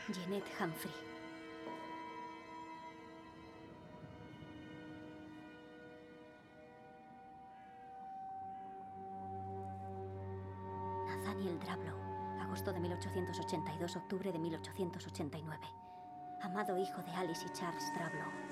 Jeanette Humphrey. Nathaniel Drablow, agosto de 1882, octubre de 1889. Amado hijo de Alice y Charles Drablow.